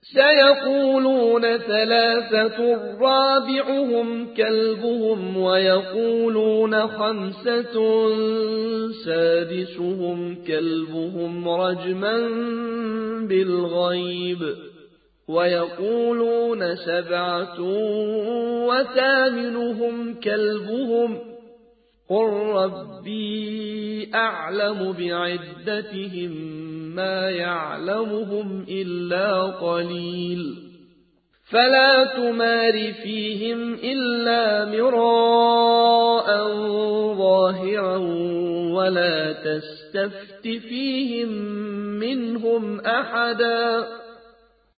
سيقولون ثلاثة رابعهم كلبهم ويقولون خمسة سادسهم كلبهم رجما بالغيب ويقولون سبعة وثامنهم كلبهم قل ربي أعلم بعدتهم ما يعلمهم إلا قليل فلا تمار فيهم إلا مراء ظاهرا ولا تستفت فيهم منهم أحدا